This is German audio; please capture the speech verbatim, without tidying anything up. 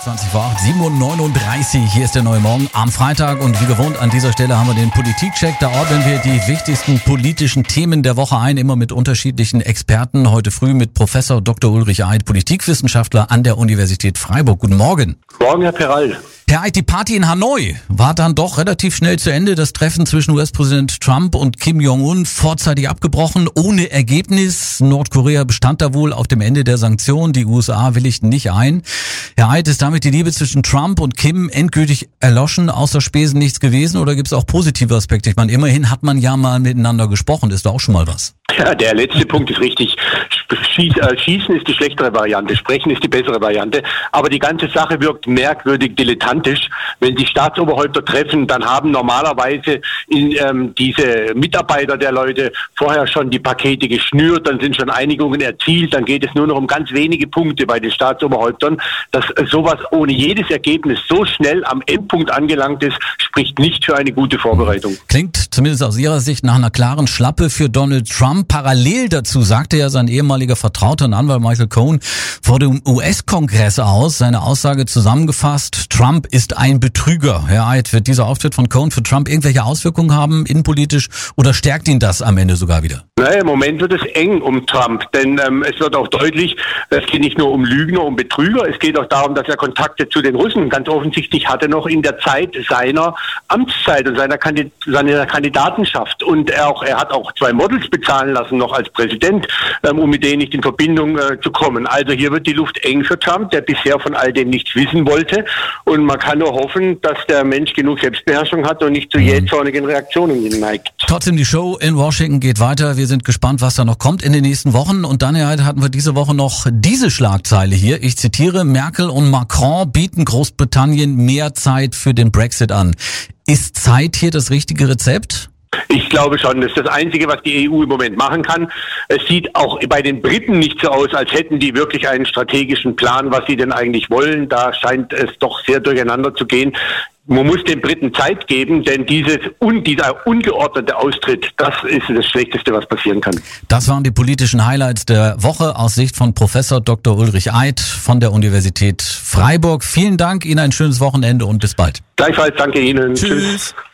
zwanzig vor acht, sieben Uhr neununddreißig. Hier ist der neue Morgen am Freitag und wie gewohnt an dieser Stelle haben wir den Politikcheck. Da ordnen wir die wichtigsten politischen Themen der Woche ein, immer mit unterschiedlichen Experten. Heute früh mit Professor Doktor Ulrich Eid, Politikwissenschaftler an der Universität Freiburg. Guten Morgen. Guten Morgen, Herr Peral. Herr Eid, die Party in Hanoi war dann doch relativ schnell zu Ende. Das Treffen zwischen U S-Präsident Trump und Kim Jong-un vorzeitig abgebrochen, ohne Ergebnis. Nordkorea bestand da wohl auf dem Ende der Sanktionen. Die U S A willigten nicht ein. Herr Eid, ist damit die Liebe zwischen Trump und Kim endgültig erloschen, außer Spesen nichts gewesen? Oder gibt es auch positive Aspekte? Ich meine, immerhin hat man ja mal miteinander gesprochen. Ist da auch schon mal was? Ja, der letzte Punkt ist richtig. Schießen ist die schlechtere Variante, Sprechen ist die bessere Variante. Aber die ganze Sache wirkt merkwürdig dilettantisch. Wenn sich Staatsoberhäupter treffen, dann haben normalerweise in, ähm, diese Mitarbeiter der Leute vorher schon die Pakete geschnürt, dann sind schon Einigungen erzielt, dann geht es nur noch um ganz wenige Punkte bei den Staatsoberhäuptern. Dass sowas ohne jedes Ergebnis so schnell am Endpunkt angelangt ist, spricht nicht für eine gute Vorbereitung. Klingt zumindest aus Ihrer Sicht nach einer klaren Schlappe für Donald Trump. Parallel dazu sagte ja sein ehemaliger Vertrauter und Anwalt Michael Cohen vor dem U S-Kongress aus, seine Aussage zusammengefasst: Trump ist ein Betrüger. Herr Eid, wird dieser Auftritt von Cohen für Trump irgendwelche Auswirkungen haben, innenpolitisch, oder stärkt ihn das am Ende sogar wieder? Naja, im Moment wird es eng um Trump, denn ähm, es wird auch deutlich, es geht nicht nur um Lügner, um Betrüger, es geht auch darum, dass er Kontakte zu den Russen ganz offensichtlich hatte, noch in der Zeit seiner Amtszeit und seiner, Kandid- seiner Kandidatenschaft. Und er, auch, er hat auch zwei Models bezahlen lassen, noch als Präsident, ähm, um mit denen nicht in Verbindung äh, zu kommen. Also hier wird die Luft eng für Trump, der bisher von all dem nichts wissen wollte. Und man kann nur hoffen, dass der Mensch genug Selbstbeherrschung hat und nicht zu jähzornigen Reaktionen neigt. Trotzdem, die Show in Washington geht weiter. Wir sind gespannt, was da noch kommt in den nächsten Wochen. Und dann, Herr Eid, hatten wir diese Woche noch diese Schlagzeile hier. Ich zitiere: Merkel und Macron bieten Großbritannien mehr Zeit für den Brexit an. Ist Zeit hier das richtige Rezept? Ich glaube schon, das ist das Einzige, was die E U im Moment machen kann. Es sieht auch bei den Briten nicht so aus, als hätten die wirklich einen strategischen Plan, was sie denn eigentlich wollen. Da scheint es doch sehr durcheinander zu gehen. Man muss den Briten Zeit geben, denn dieses un, dieser ungeordnete Austritt, das ist das Schlechteste, was passieren kann. Das waren die politischen Highlights der Woche aus Sicht von Professor Doktor Ulrich Eid von der Universität Freiburg. Vielen Dank, Ihnen ein schönes Wochenende und bis bald. Gleichfalls, danke Ihnen. Tschüss. Tschüss.